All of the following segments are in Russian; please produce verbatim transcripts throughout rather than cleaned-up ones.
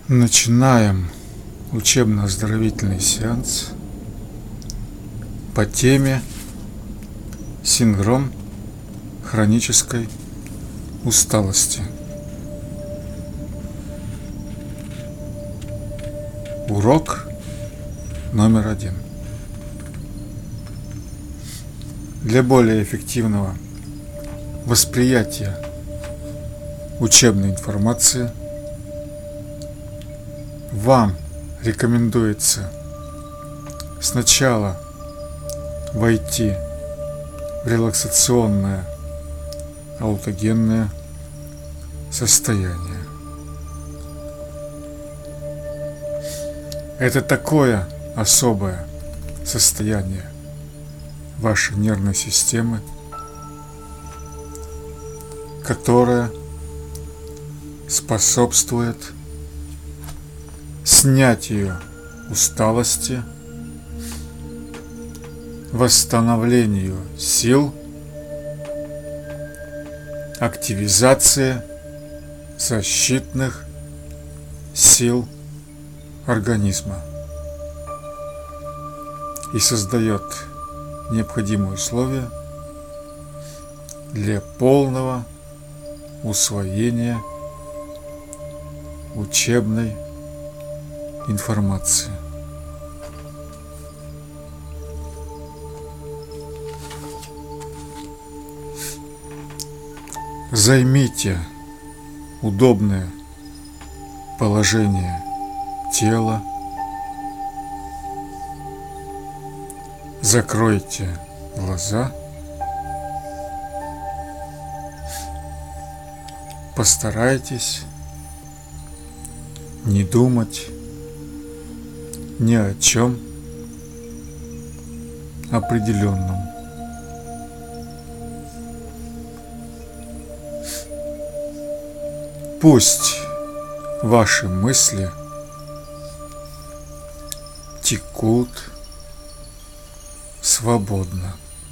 Начинаем учебно-оздоровительный сеанс по теме синдром хронической усталости. Урок номер один. Для более эффективного восприятия учебной информации вам рекомендуется сначала войти в релаксационное аутогенное состояние. Это такое особое состояние вашей нервной системы, которое способствует снятию усталости, восстановлению сил, активизации защитных сил организма и создает необходимые условия для полного усвоения учебной информации. Займите удобное положение тела, закройте глаза, постарайтесь не думать ни о чем определенном. Пусть ваши мысли текут свободно.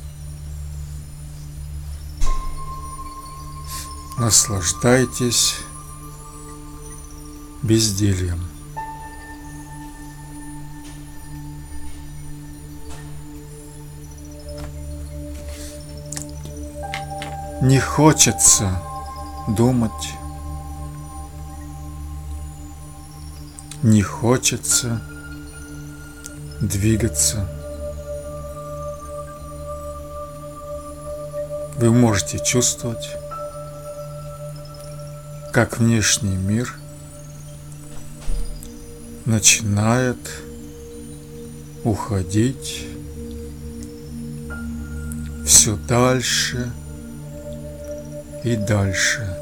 Наслаждайтесь бездельем. Не хочется думать, не хочется двигаться. Вы можете чувствовать, как внешний мир начинает уходить все дальше и дальше.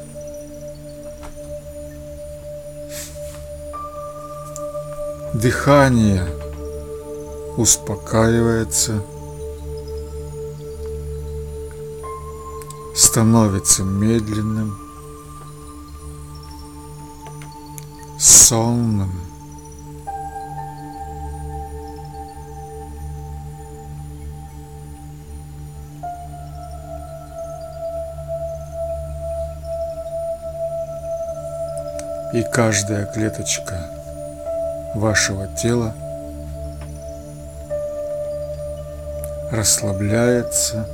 Дыхание успокаивается, становится медленным, сонным. И каждая клеточка вашего тела расслабляется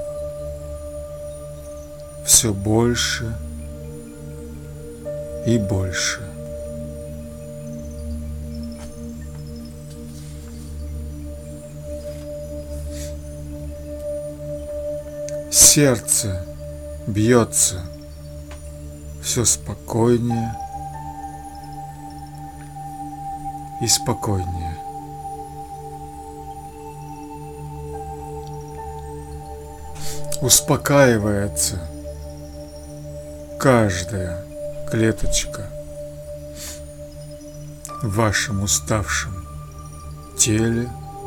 все больше и больше. Сердце бьется все спокойнее и спокойнее. Успокаивается каждая клеточка в вашем уставшем теле.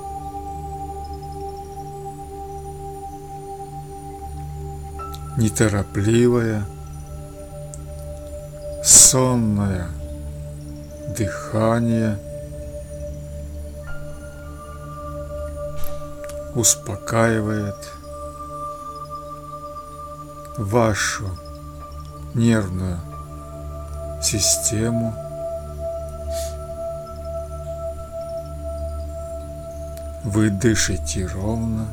Неторопливое, сонное дыхание успокаивает вашу нервную систему, Вы дышите ровно,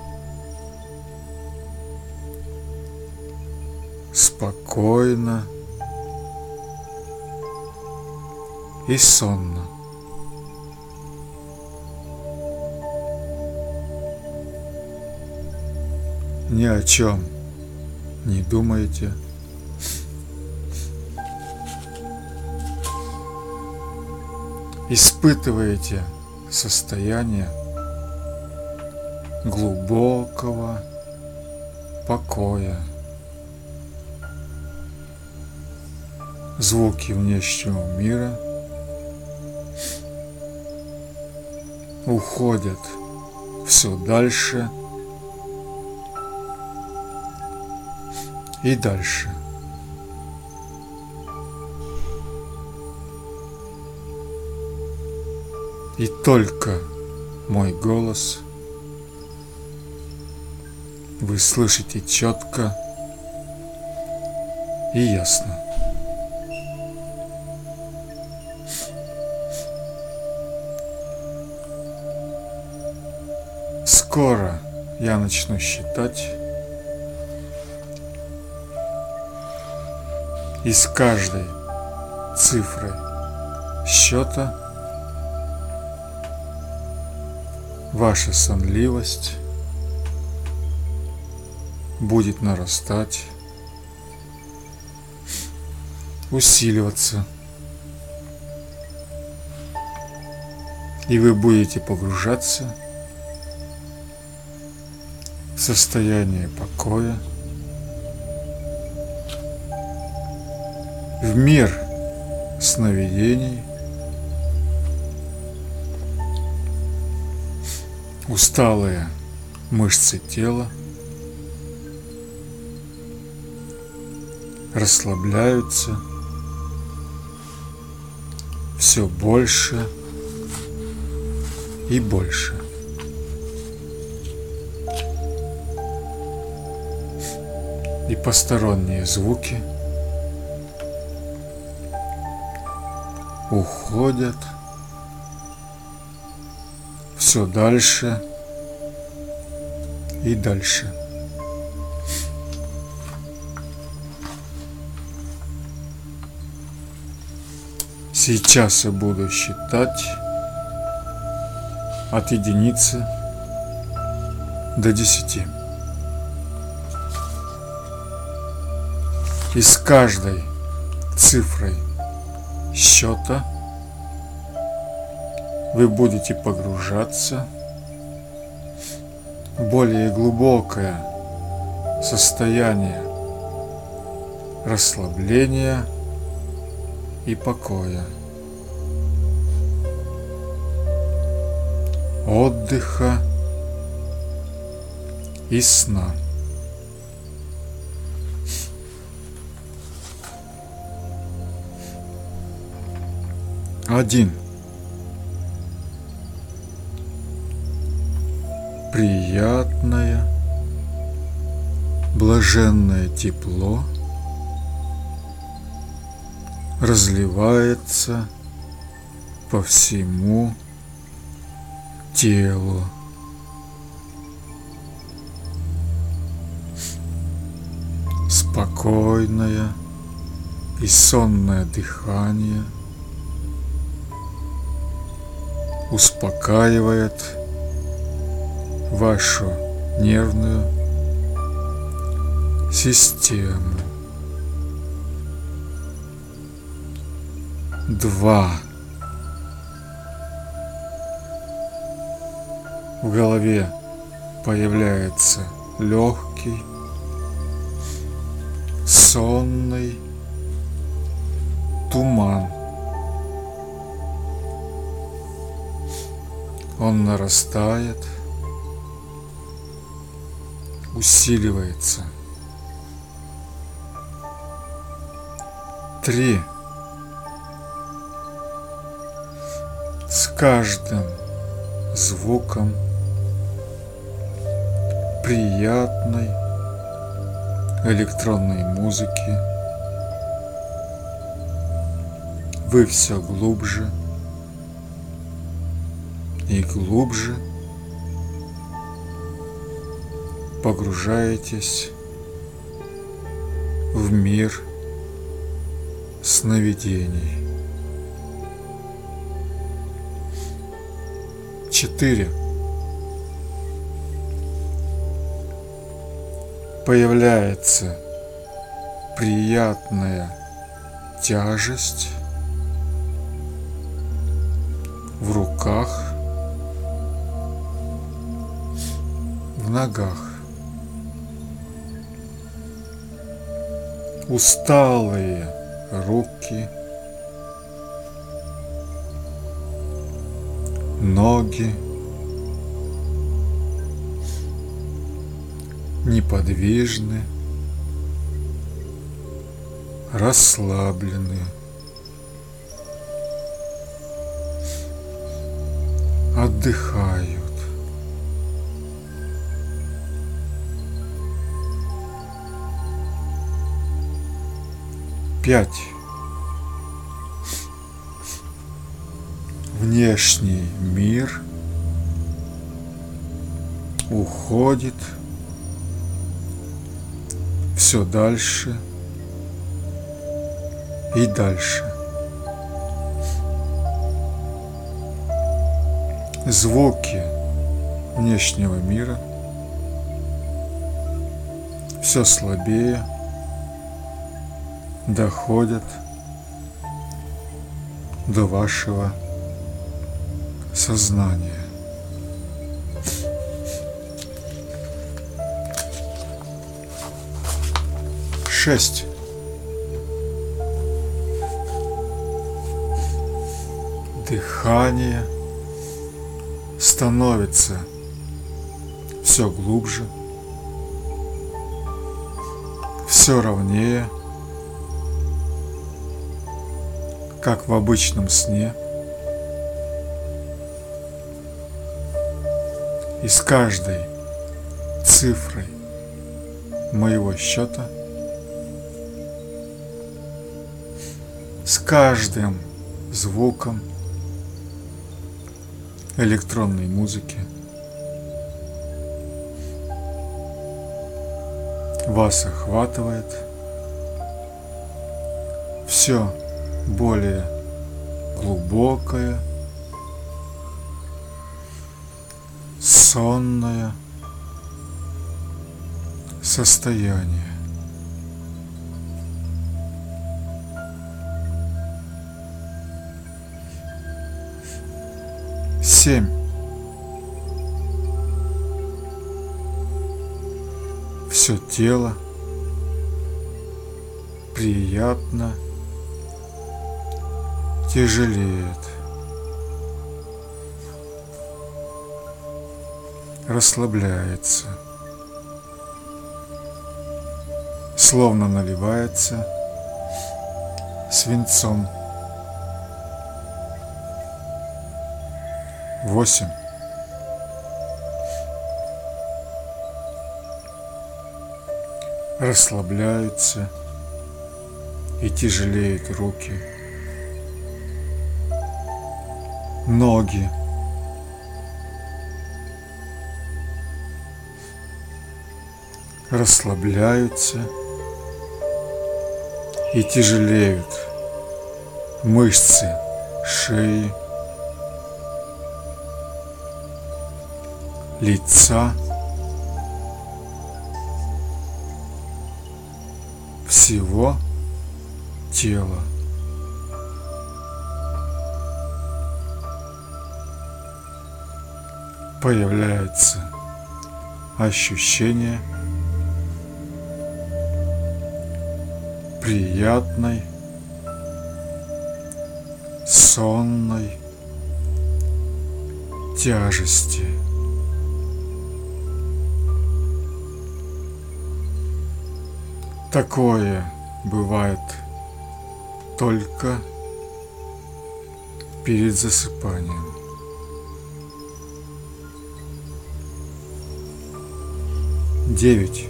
спокойно и сонно. Ни о чем не думаете. Испытываете состояние глубокого покоя. Звуки внешнего мира уходят все дальше и дальше. И только мой голос вы слышите четко и ясно. Скоро я начну считать, и с каждой цифрой счета ваша сонливость будет нарастать, усиливаться, и вы будете погружаться в состояние покоя, в мир сновидений, усталые мышцы тела расслабляются все больше и больше. И посторонние звуки уходят все дальше и дальше. Сейчас я буду считать от единицы до десяти. И с каждой цифрой счета вы будете погружаться в более глубокое состояние расслабления и покоя, отдыха и сна. Один. Приятное, блаженное тепло разливается по всему телу. Спокойное и сонное дыхание успокаивает вашу нервную систему. Два. В голове появляется легкий, сонный туман. Он нарастает, усиливается. Три. С каждым звуком приятной электронной музыки вы все глубже и глубже погружаетесь в мир сновидений. Четыре. Появляется приятная тяжесть в руках, в ногах. Усталые руки, ноги, неподвижны, расслаблены, отдыхают. Пять. Внешний мир уходит все дальше и дальше. Звуки внешнего мира все слабее доходят до вашего сознания. Шесть. Дыхание становится все глубже, все ровнее, как в обычном сне. И с каждой цифрой моего счета, с каждым звуком электронной музыки вас охватывает все более глубокое, сонное состояние. Семь. Все тело приятно тяжелеет, расслабляется, словно наливается свинцом. Восемь. Расслабляются и тяжелеют руки, ноги, расслабляются и тяжелеют мышцы шеи, лица, всего тела. Появляется ощущение приятной, сонной тяжести. Такое бывает только перед засыпанием. Девять.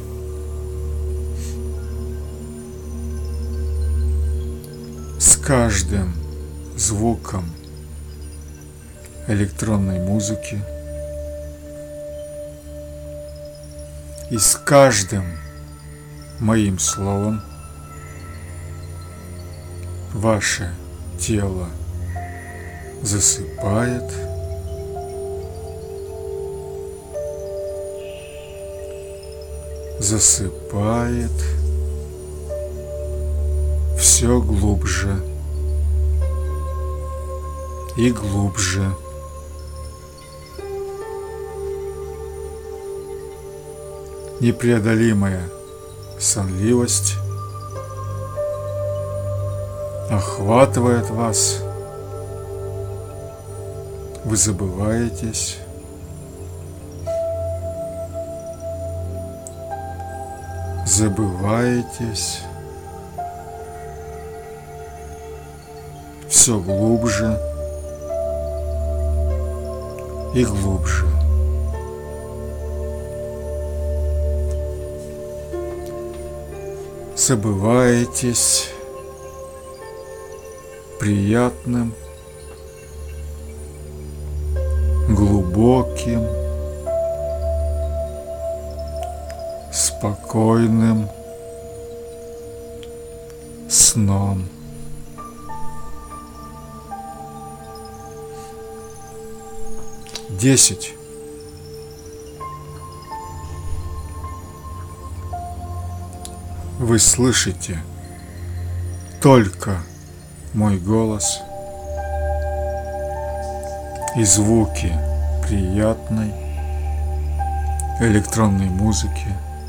С каждым звуком электронной музыки И с каждым моим словом ваше тело засыпает, засыпает все глубже и глубже. Непреодолимая сонливость охватывает вас, вы забываетесь, забываетесь все глубже и глубже. Забываетесь приятным, глубоким, спокойным сном. Десять. Вы слышите только мой голос и звуки приятной электронной музыки.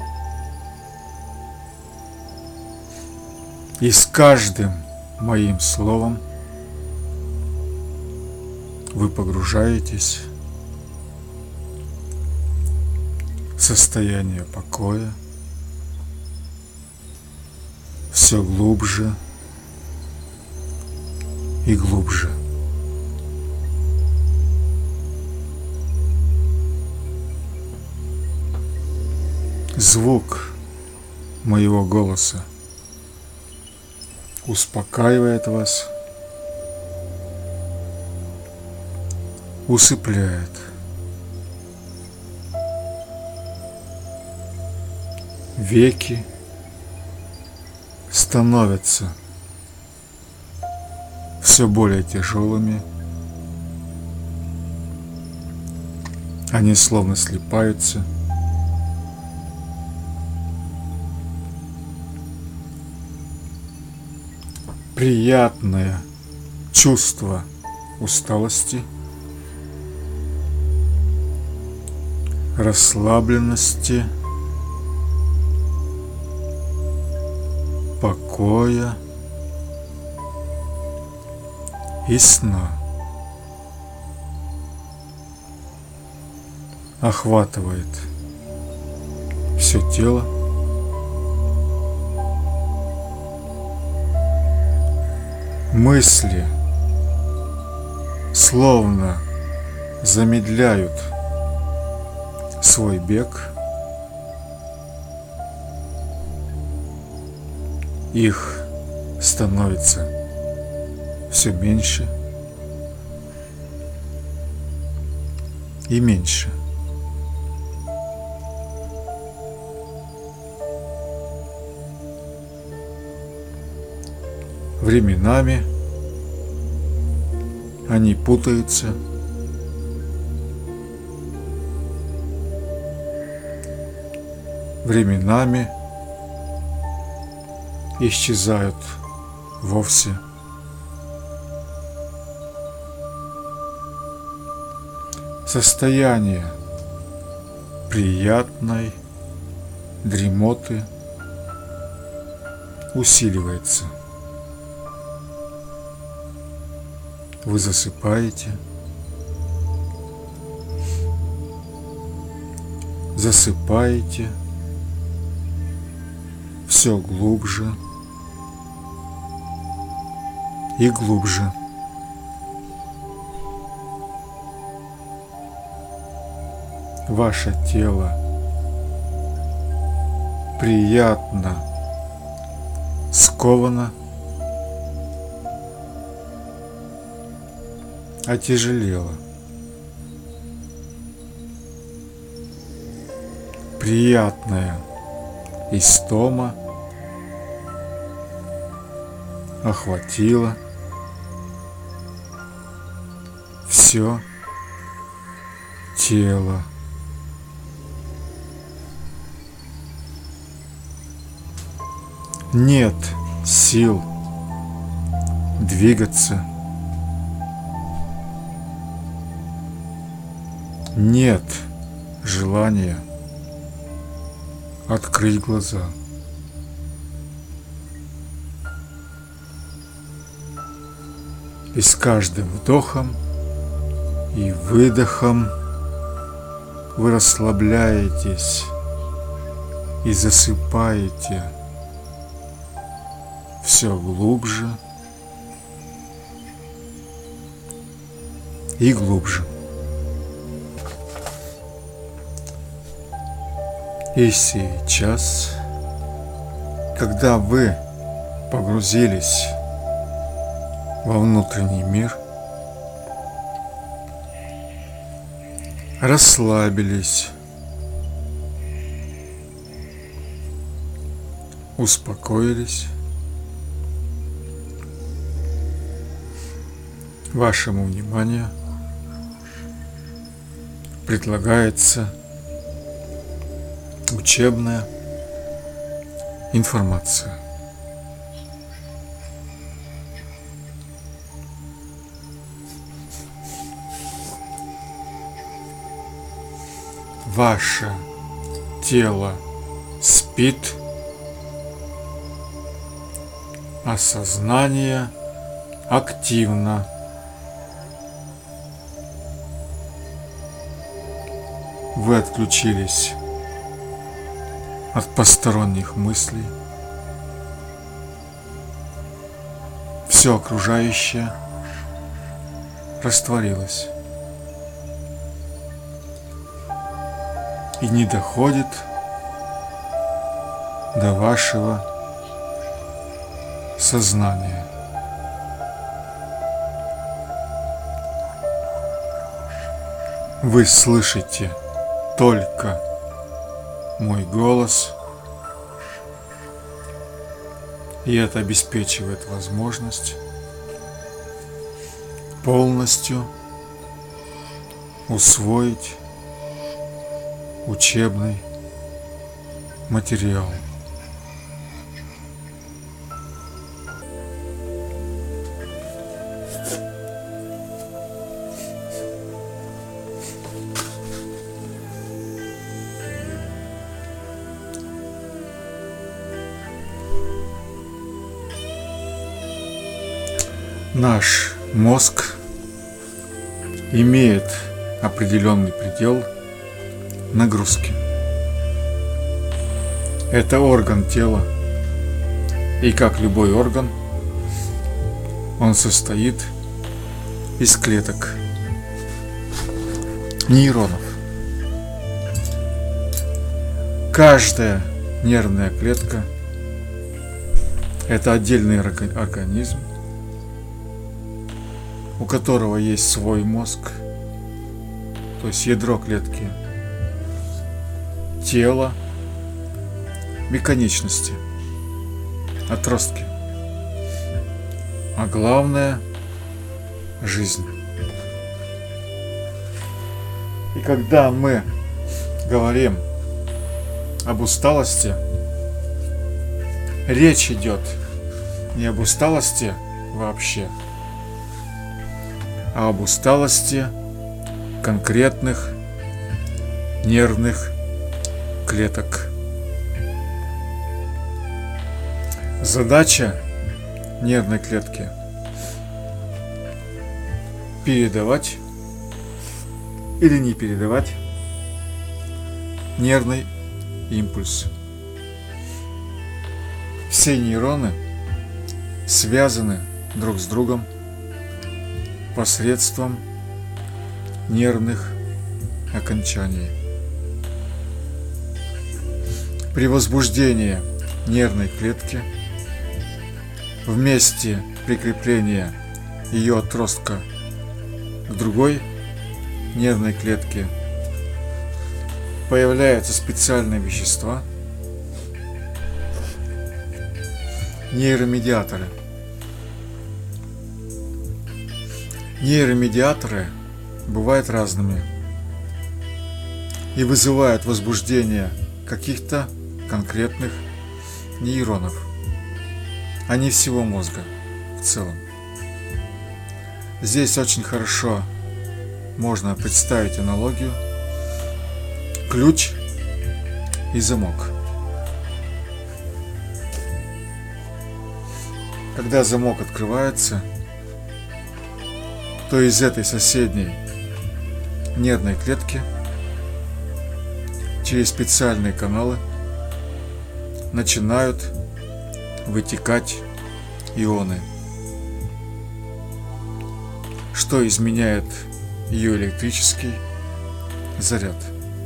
И с каждым моим словом вы погружаетесь в состояние покоя все глубже и глубже. Звук моего голоса успокаивает вас, усыпляет. Веки становятся все более тяжелыми, они словно слипаются. Приятное чувство усталости, расслабленности, покоя и сна охватывает все тело. Мысли словно замедляют свой бег. Их становится все меньше и меньше. Временами они путаются, временами исчезают вовсе. Состояние приятной дремоты усиливается. Вы засыпаете, засыпаете все глубже и глубже. Ваше тело приятно сковано, отяжелело. приятная истома охватила все тело. Нет сил двигаться. Нет желания открыть глаза. И с каждым вдохом и выдохом вы расслабляетесь и засыпаете все глубже и глубже. И сейчас, когда вы погрузились во внутренний мир, расслабились, успокоились, вашему вниманию предлагается учебная информация. Ваше тело спит, а сознание активно. Вы отключились от посторонних мыслей. Все окружающее растворилось и не доходит до вашего сознания. Вы слышите только мой голос, и это обеспечивает возможность полностью усвоить учебный материал. Наш мозг имеет определенный предел нагрузки. Это орган тела, и как любой орган, он состоит из клеток, нейронов. Каждая нервная клетка – это отдельный организм, у которого есть свой мозг, то есть ядро клетки, тело и конечности, отростки, а главное – жизнь. И когда мы говорим об усталости, речь идет не об усталости вообще, а об усталости конкретных нервных клеток. Задача нервной клетки – передавать или не передавать нервный импульс. Все нейроны связаны друг с другом посредством нервных окончаний. При возбуждении нервной клетки в месте прикрепления ее отростка к другой нервной клетке появляются специальные вещества, нейромедиаторы. Нейромедиаторы бывают разными и вызывают возбуждение каких-то конкретных нейронов, а не всего мозга в целом. Здесь очень хорошо можно представить аналогию ключ и замок. Когда замок открывается, то из этой соседней нервной клетки через специальные каналы начинают вытекать ионы, что изменяет ее электрический заряд.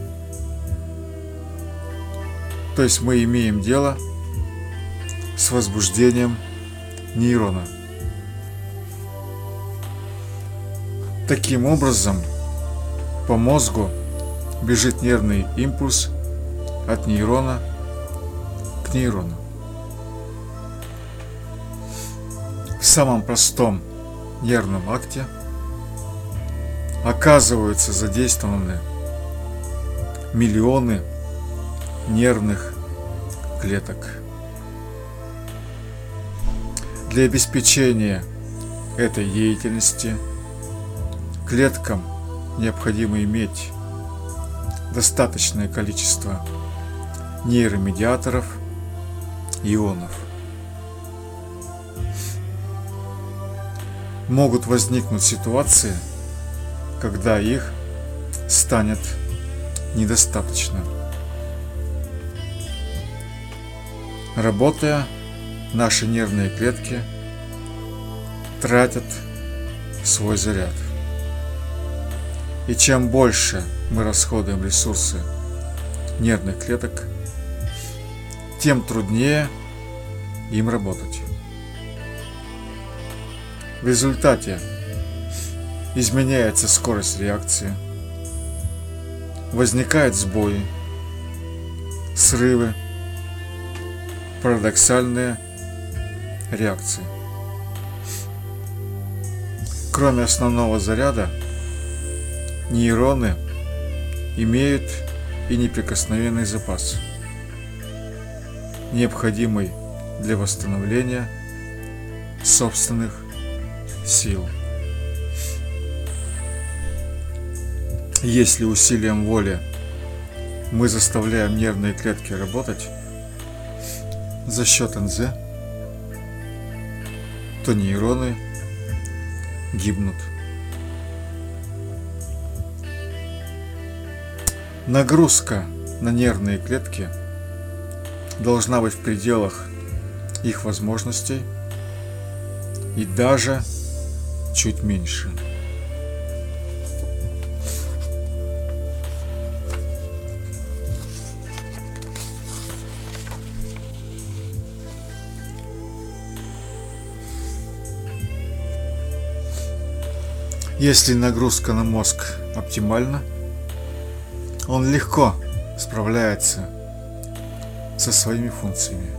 То есть мы имеем дело с возбуждением нейрона. Таким образом, по мозгу бежит нервный импульс от нейрона к нейрону. В самом простом нервном акте оказываются задействованы миллионы нервных клеток. Для обеспечения этой деятельности клеткам необходимо иметь достаточное количество нейромедиаторов, ионов. Могут возникнуть ситуации, когда их станет недостаточно. Работая, наши нервные клетки тратят свой заряд. И чем больше мы расходуем ресурсы нервных клеток, тем труднее им работать. В результате изменяется скорость реакции, возникают сбои, срывы, парадоксальные реакции. Кроме основного заряда, нейроны имеют и неприкосновенный запас, необходимый для восстановления собственных сил. Если усилием воли мы заставляем нервные клетки работать за счет эн зэ, то нейроны гибнут. Нагрузка на нервные клетки должна быть в пределах их возможностей и даже чуть меньше. Если нагрузка на мозг оптимальна, он легко справляется со своими функциями.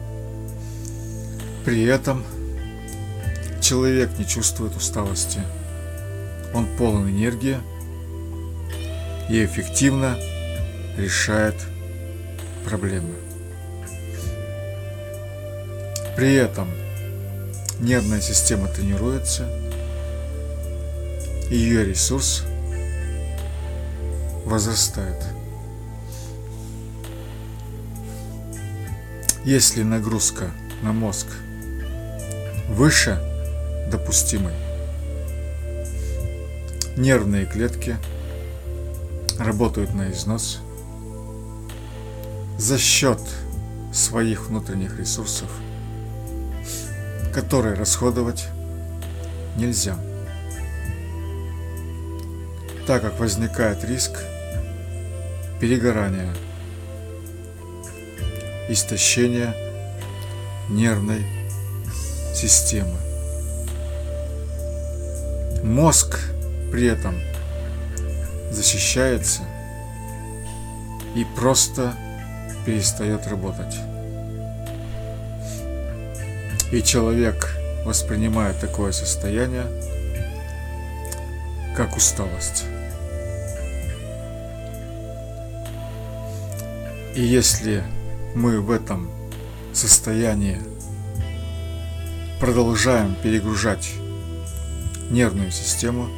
При этом человек не чувствует усталости. Он полон энергии и эффективно решает проблемы. При этом нервная система тренируется, и ее ресурс возрастает. Если нагрузка на мозг выше допустимой, нервные клетки работают на износ за счет своих внутренних ресурсов, которые расходовать нельзя, так как возникает риск перегорания, истощения нервной системы. Мозг при этом защищается и просто перестает работать. И человек воспринимает такое состояние как усталость. И если мы в этом состоянии продолжаем перегружать нервную систему,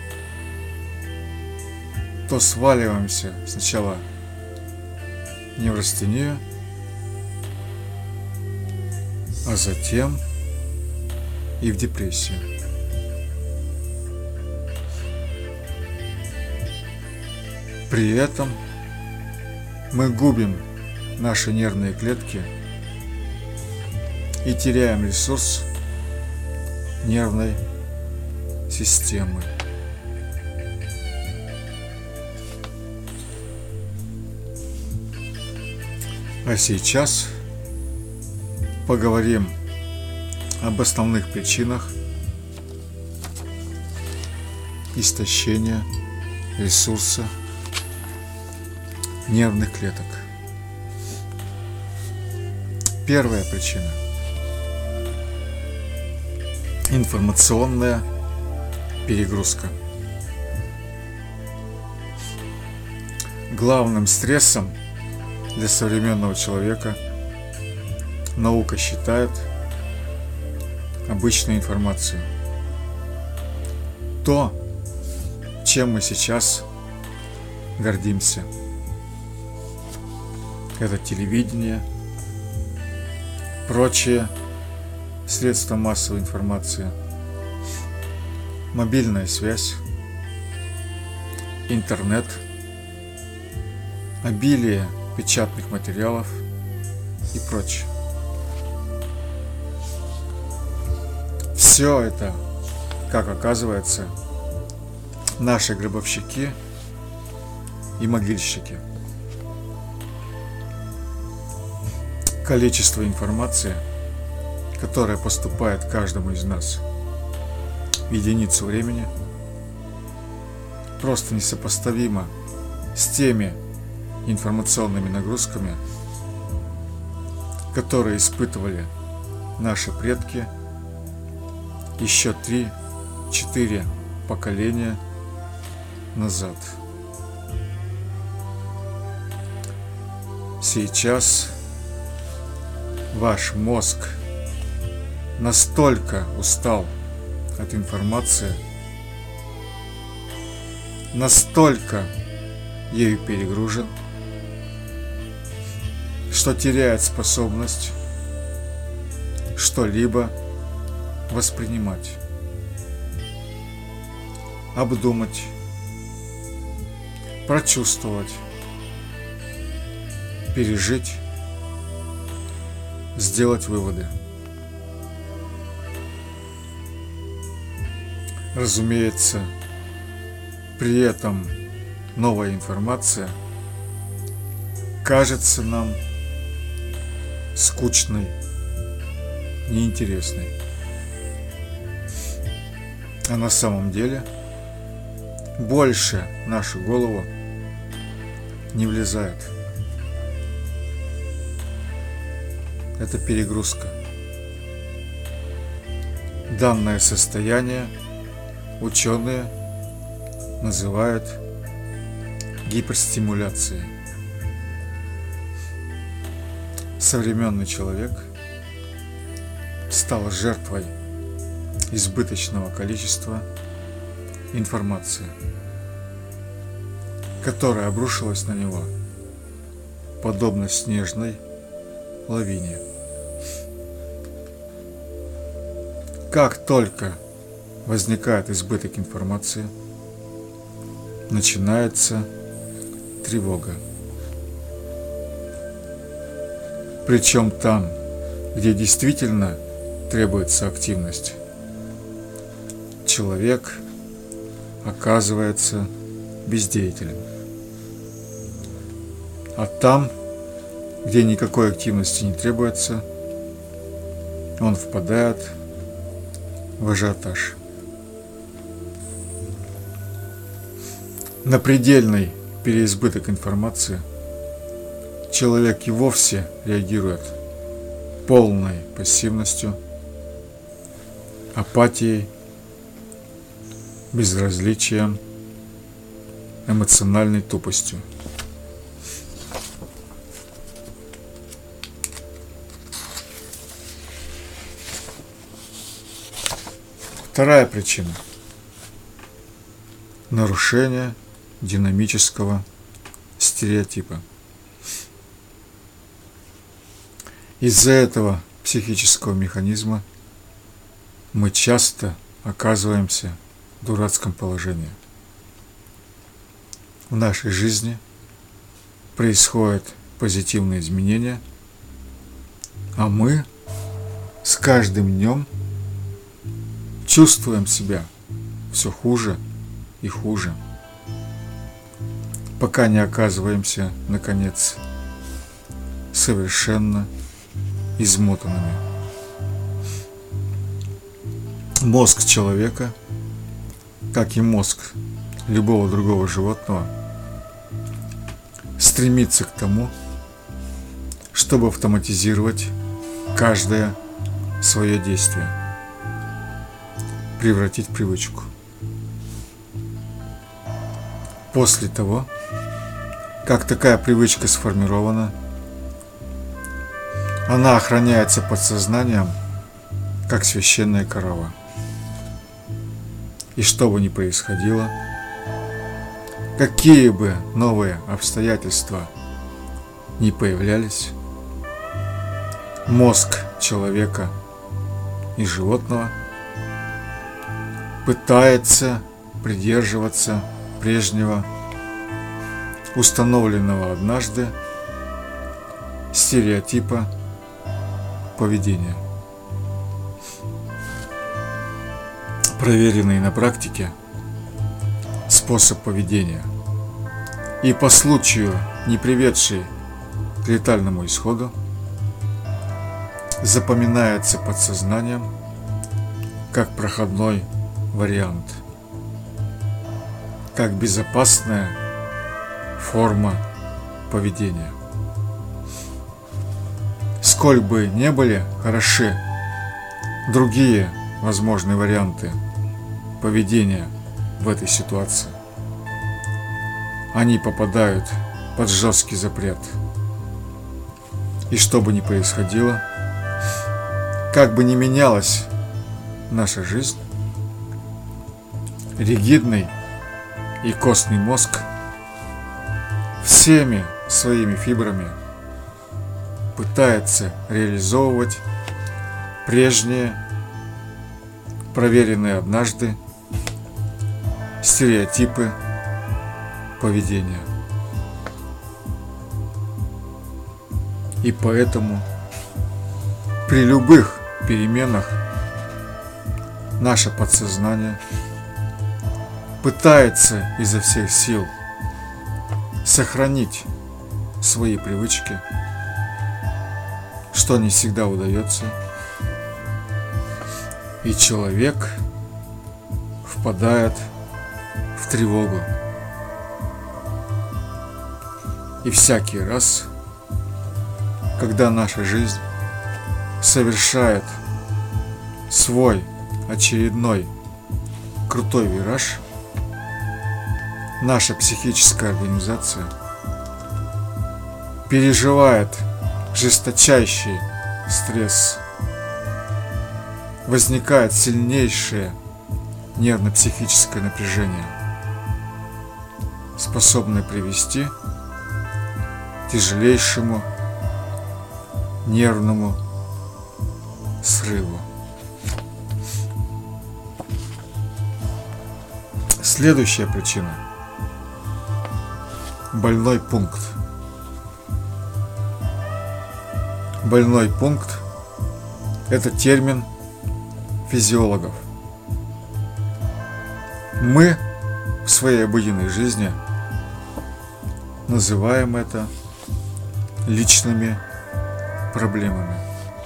то сваливаемся сначала в неврастению, а затем и в депрессию. При этом мы губим наши нервные клетки и теряем ресурс нервной системы. А сейчас поговорим об основных причинах истощения ресурса нервных клеток. Первая причина – информационная перегрузка. Главным стрессом для современного человека наука считает обычную информацию. То, чем мы сейчас гордимся. Это телевидение, прочие средства массовой информации, мобильная связь, интернет, обилие печатных материалов и прочее. Все это, как оказывается, наши гробовщики и могильщики. Количество информации, которая поступает каждому из нас в единицу времени, просто несопоставимо с теми информационными нагрузками, которые испытывали наши предки еще три-четыре поколения назад. Сейчас ваш мозг настолько устал от информации, настолько ею перегружен, что теряет способность что-либо воспринимать, обдумать, прочувствовать, пережить, сделать выводы. Разумеется, при этом новая информация кажется нам скучной, неинтересной. А на самом деле больше в нашу голову не влезает. Это перегрузка. Данное состояние ученые называют гиперстимуляцией. Современный человек стал жертвой избыточного количества информации, которая обрушилась на него подобно снежной лавине. Как только возникает избыток информации, начинается тревога. Причем там, где действительно требуется активность, человек оказывается бездеятелен. А там, где никакой активности не требуется, он впадает в ажиотаж. На предельный переизбыток информации человек и вовсе реагирует полной пассивностью, апатией, безразличием, эмоциональной тупостью. Вторая причина – нарушение динамического стереотипа. Из-за этого психического механизма мы часто оказываемся в дурацком положении. В нашей жизни происходят позитивные изменения, а мы с каждым днем чувствуем себя все хуже и хуже, пока не оказываемся, наконец, совершенно измотанными. Мозг человека, как и мозг любого другого животного, стремится к тому, чтобы автоматизировать каждое свое действие, превратить в привычку. После того, как такая привычка сформирована, она охраняется подсознанием, как священная корова. И что бы ни происходило, какие бы новые обстоятельства ни появлялись, мозг человека и животного пытается придерживаться прежнего, установленного однажды стереотипа поведения. Проверенный на практике способ поведения и по случаю, не приведший к летальному исходу, запоминается подсознанием как проходной вариант, как безопасная форма поведения. Сколь бы не были хороши другие возможные варианты поведения в этой ситуации, они попадают под жесткий запрет. И что бы ни происходило, как бы ни менялась наша жизнь, ригидный и костный мозг всеми своими фибрами пытается реализовывать прежние, проверенные однажды стереотипы поведения. И поэтому при любых переменах наше подсознание пытается изо всех сил сохранить свои привычки, что не всегда удается, и человек впадает в тревогу. И всякий раз, когда наша жизнь совершает свой очередной крутой вираж, наша психическая организация переживает жесточайший стресс, возникает сильнейшее нервно-психическое напряжение, способное привести к тяжелейшему нервному срыву. Следующая причина – больной пункт. Больной пункт – это термин физиологов. Мы в своей обыденной жизни называем это личными проблемами.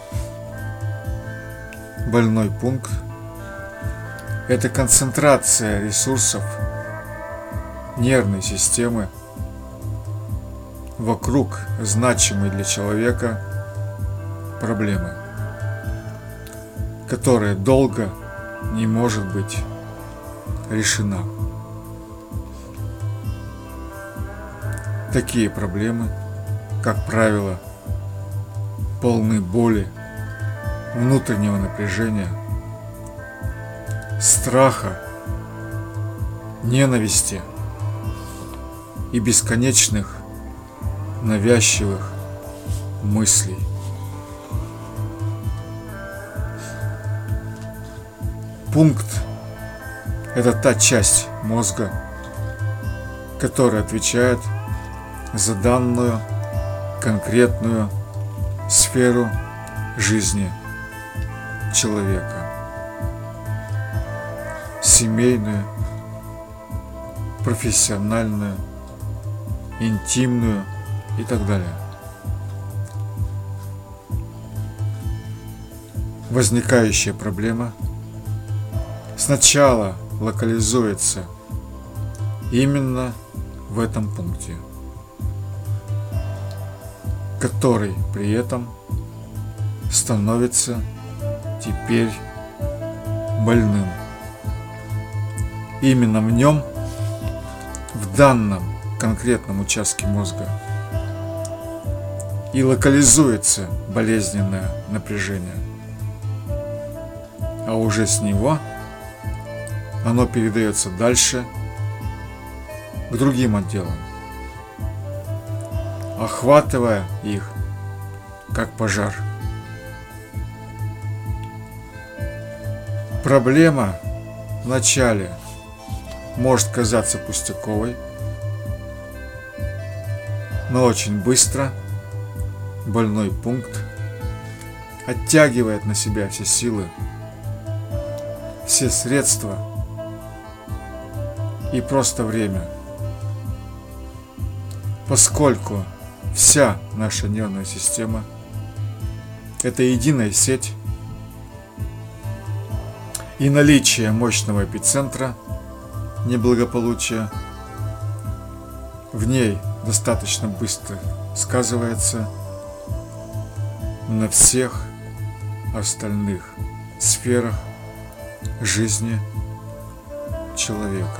Больной пункт – это концентрация ресурсов нервной системы вокруг значимой для человека проблемы, которая долго не может быть решена. Такие проблемы, как правило, полны боли, внутреннего напряжения, страха, ненависти и бесконечных навязчивых мыслей. Пункт – это та часть мозга, которая отвечает за данную конкретную сферу жизни человека. Семейную, профессиональную, интимную и так далее. Возникающая проблема сначала локализуется именно в этом пункте, который при этом становится теперь больным. Именно в нем, в данном конкретном участке мозга, и локализуется болезненное напряжение, а уже с него оно передается дальше к другим отделам, охватывая их как пожар. Проблема вначале может казаться пустяковой, но очень быстро больной пункт оттягивает на себя все силы, все средства и просто время, поскольку вся наша нервная система – это единая сеть, и наличие мощного эпицентра неблагополучия в ней достаточно быстро сказывается на всех остальных сферах жизни человека.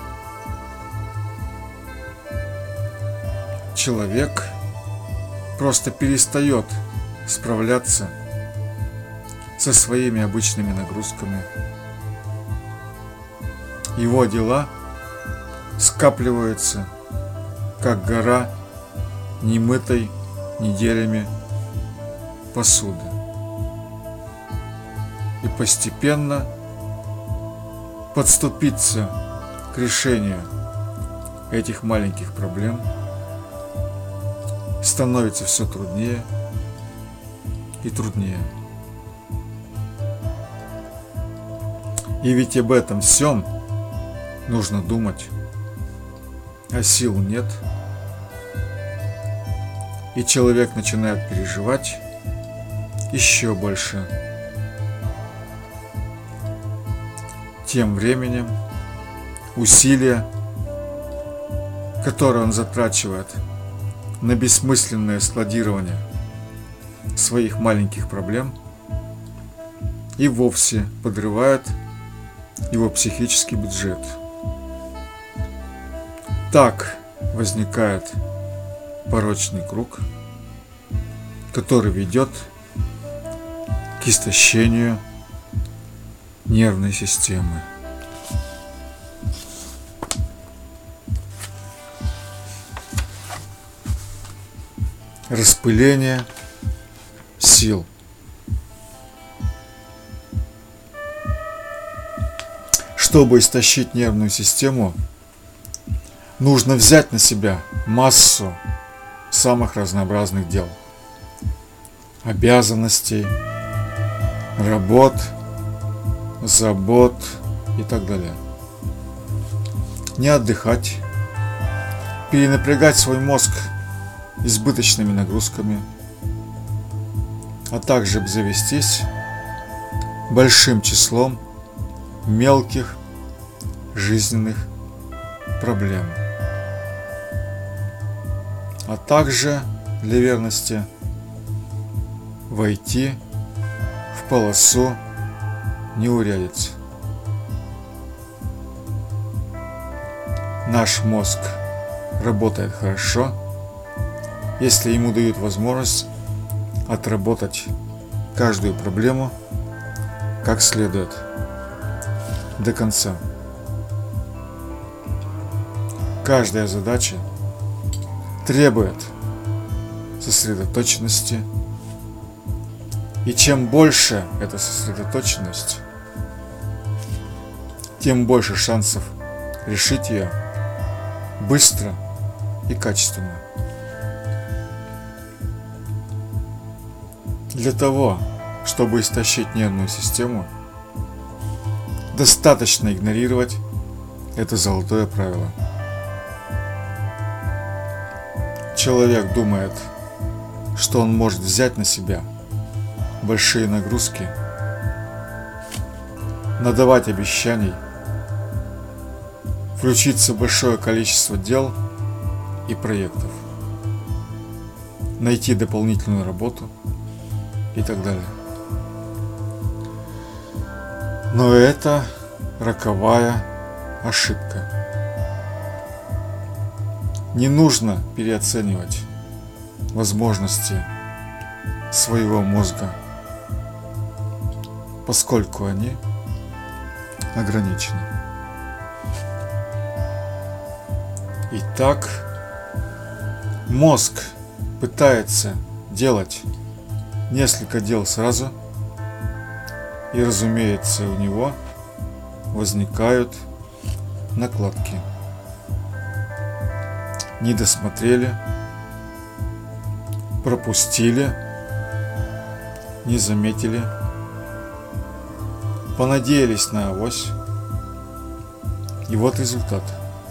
Человек просто перестает справляться со своими обычными нагрузками. Его дела скапливаются, как гора немытой неделями посуды. И постепенно подступиться к решению этих маленьких проблем становится все труднее и труднее. И ведь об этом всем нужно думать, а сил нет. И человек начинает переживать еще больше. Тем временем усилия, которые он затрачивает на бессмысленное складирование своих маленьких проблем, и вовсе подрывают его психический бюджет. Так возникает порочный круг, который ведет к истощению нервной системы. Распыление сил. Чтобы истощить нервную систему, нужно взять на себя массу самых разнообразных дел, обязанностей, работ, забот и так далее. Не отдыхать, перенапрягать свой мозг избыточными нагрузками, а также обзавестись большим числом мелких жизненных проблем. а также для верности войти в полосу неурядиц. Наш мозг работает хорошо, если ему дают возможность отработать каждую проблему как следует, до конца. Каждая задача требует сосредоточенности, и чем больше эта сосредоточенность, тем больше шансов решить ее быстро и качественно. Для того, чтобы истощить нервную систему, достаточно игнорировать это золотое правило. Человек думает, что он может взять на себя большие нагрузки, надавать обещаний, включиться в большое количество дел и проектов, найти дополнительную работу и так далее. Но это роковая ошибка. Не нужно переоценивать возможности своего мозга, поскольку они ограничены. Итак, мозг пытается делать несколько дел сразу, и, разумеется, у него возникают накладки. Не досмотрели, пропустили, не заметили, понадеялись на авось. И вот результат.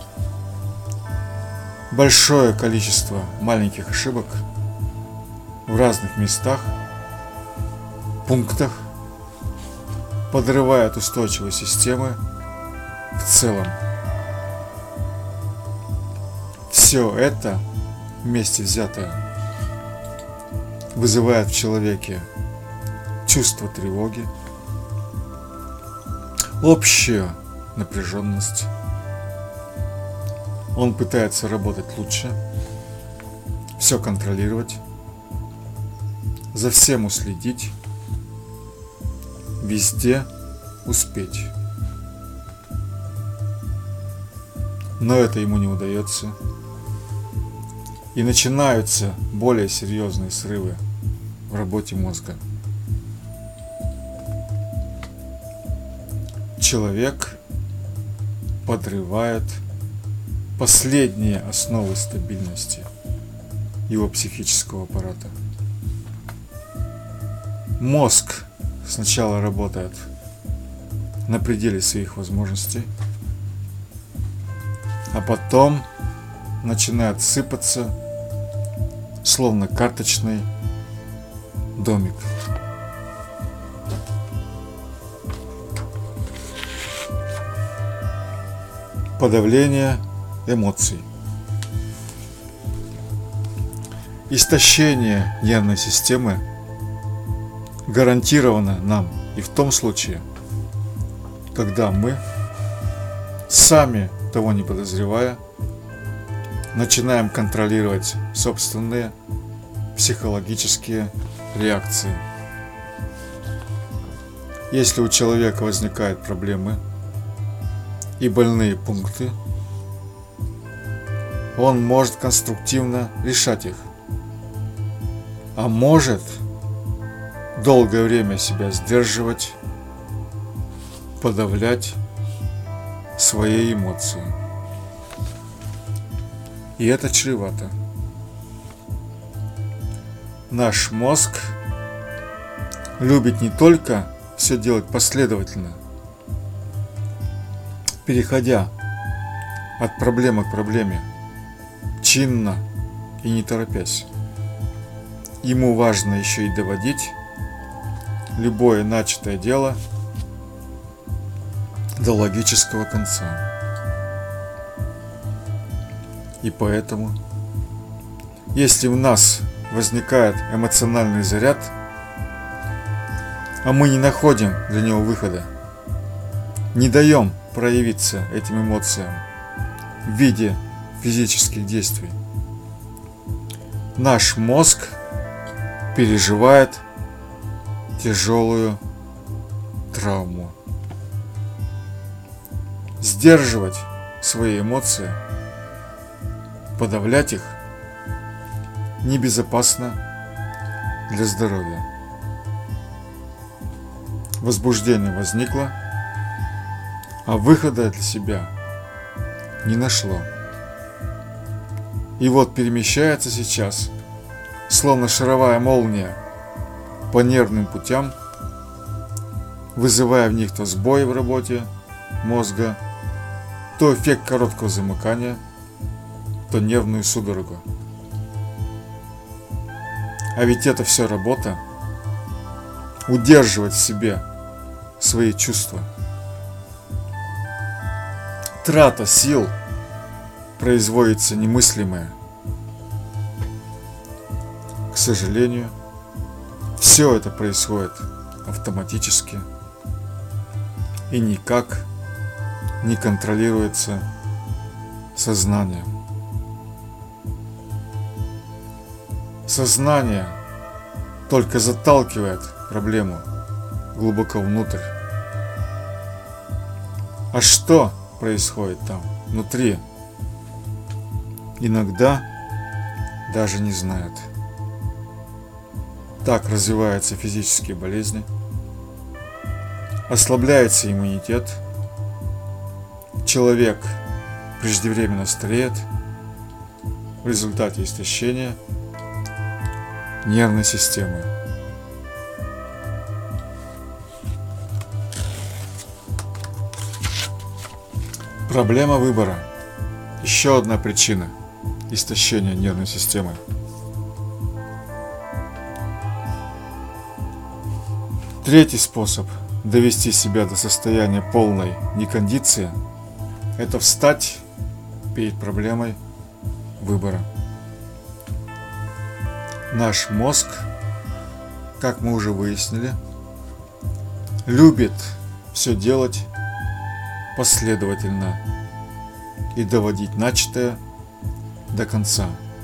Большое количество маленьких ошибок в разных местах, пунктах подрывает устойчивость системы в целом. Все это вместе взятое вызывает в человеке чувство тревоги, общую напряженность. Он пытается работать лучше, все контролировать, за всем уследить, везде успеть. Но это ему не удается. И начинаются более серьезные срывы в работе мозга. Человек подрывает последние основы стабильности его психического аппарата. Мозг сначала работает на пределе своих возможностей, а потом начинает сыпаться, словно карточный домик. Подавление эмоций. Истощение нервной системы гарантировано нам и в том случае, когда мы, сами того не подозревая, начинаем контролировать собственные психологические реакции. Если у человека возникают проблемы и больные пункты, он может конструктивно решать их, а может долгое время себя сдерживать, подавлять свои эмоции. И это чревато. Наш мозг любит не только все делать последовательно, переходя от проблемы к проблеме, чинно и не торопясь. Ему важно еще и доводить любое начатое дело до логического конца. И поэтому если у нас возникает эмоциональный заряд, а мы не находим для него выхода, не даем проявиться этим эмоциям в виде физических действий, наш мозг переживает тяжелую травму. Сдерживать свои эмоции, подавлять их небезопасно для здоровья. Возбуждение возникло, а выхода для себя не нашло. И вот перемещается сейчас, словно шаровая молния, по нервным путям, вызывая в них то сбои в работе мозга, то эффект короткого замыкания, то нервную судорогу. А ведь это все работа — удерживать в себе свои чувства. Трата сил производится немыслимая. К сожалению, все это происходит автоматически и никак не контролируется сознанием. Сознание только заталкивает проблему глубоко внутрь. А что происходит там внутри, иногда даже не знает. Так развиваются физические болезни, ослабляется иммунитет, человек преждевременно стареет в результате истощения нервной системы. Проблема выбора. Еще одна причина истощения нервной системы. Третий способ довести себя до состояния полной некондиции – это встать перед проблемой выбора. Наш мозг, как мы уже выяснили, любит все делать последовательно и доводить начатое до конца.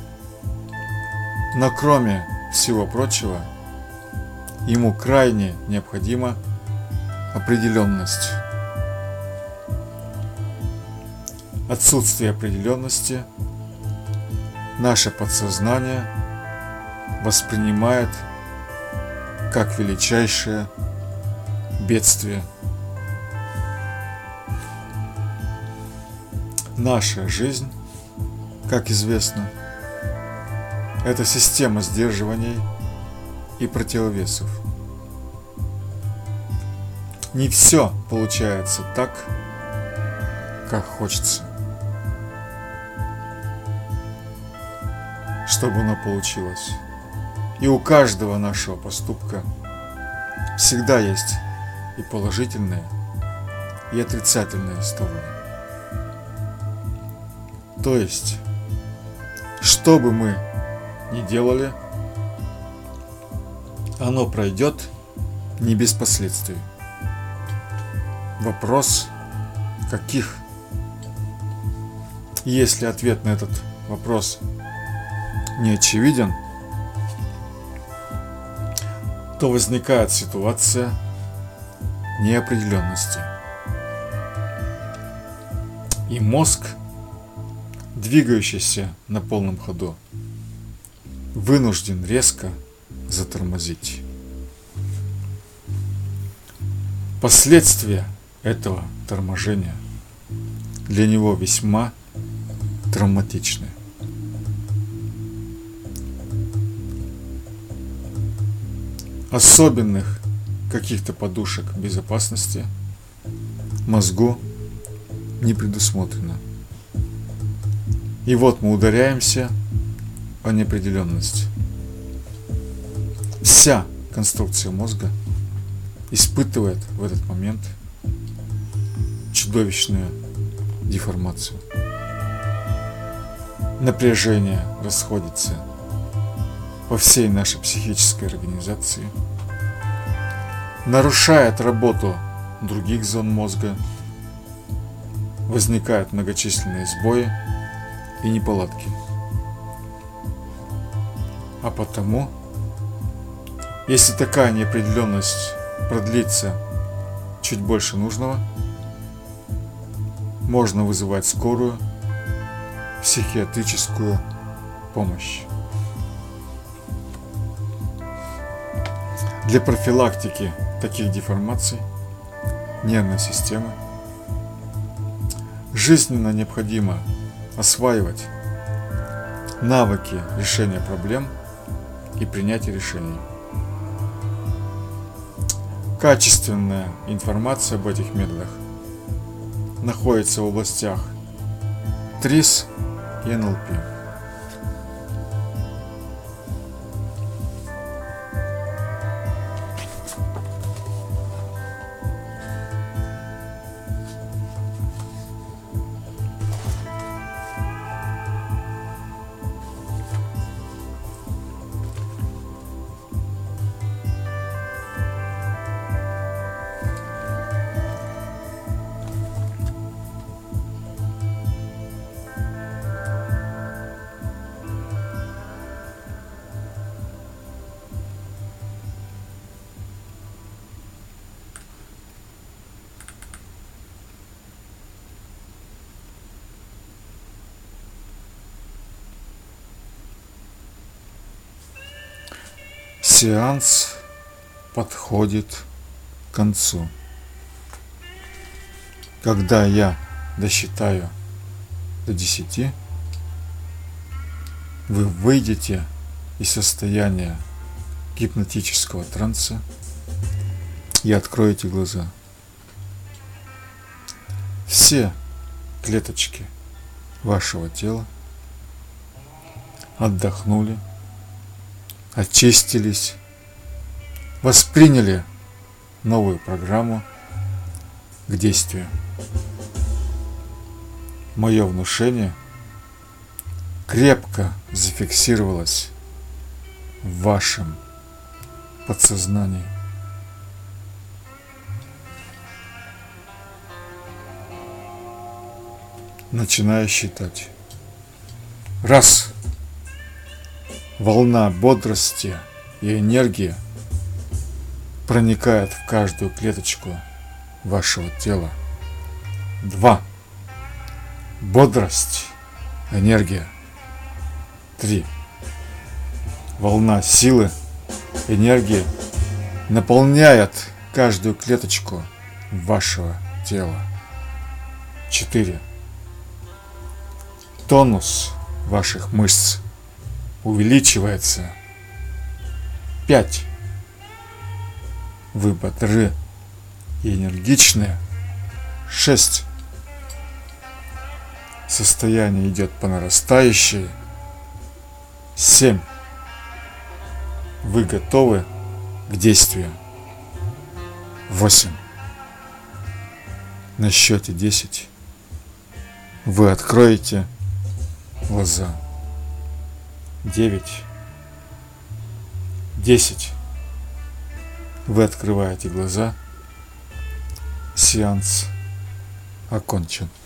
Но кроме всего прочего, ему крайне необходима определенность. Отсутствие определенности наше подсознание воспринимает как величайшее бедствие. Наша жизнь, как известно, это система сдерживаний и противовесов. Не все получается так, как хочется. Чтобы оно получилось. И у каждого нашего поступка всегда есть и положительные, и отрицательные стороны. То есть, что бы мы ни делали, оно пройдет не без последствий. Вопрос, каких? Если ответ на этот вопрос не очевиден, то возникает ситуация неопределенности. И мозг, двигающийся на полном ходу, вынужден резко затормозить. Последствия этого торможения для него весьма травматичны. Особенных каких-то подушек безопасности мозгу не предусмотрено. И вот мы ударяемся о неопределенность. Вся конструкция мозга испытывает в этот момент чудовищную деформацию. Напряжение расходится по всей нашей психической организации, нарушает работу других зон мозга, возникают многочисленные сбои и неполадки. А потому, если такая неопределенность продлится чуть больше нужного, можно вызывать скорую психиатрическую помощь. Для профилактики таких деформаций нервной системы жизненно необходимо осваивать навыки решения проблем и принятия решений. Качественная информация об этих методах находится в областях ТРИС и эн эл пи. Сеанс подходит к концу. Когда я досчитаю до десяти, вы выйдете из состояния гипнотического транса и откроете глаза. Все клеточки вашего тела отдохнули, очистились, восприняли новую программу к действию. Мое внушение крепко зафиксировалось в вашем подсознании. Начинаю считать. Раз. Волна бодрости и энергии проникает в каждую клеточку вашего тела. Два. Бодрость, энергия. Три. Волна силы, энергии наполняет каждую клеточку вашего тела. Четыре. Тонус ваших мышц увеличивается. Пять. Вы бодры и энергичны. Шесть. Состояние идет по нарастающей. Семь. Вы готовы к действию. Восемь. На счете десять вы откроете глаза. Девять. Десять. Вы открываете глаза. Сеанс окончен.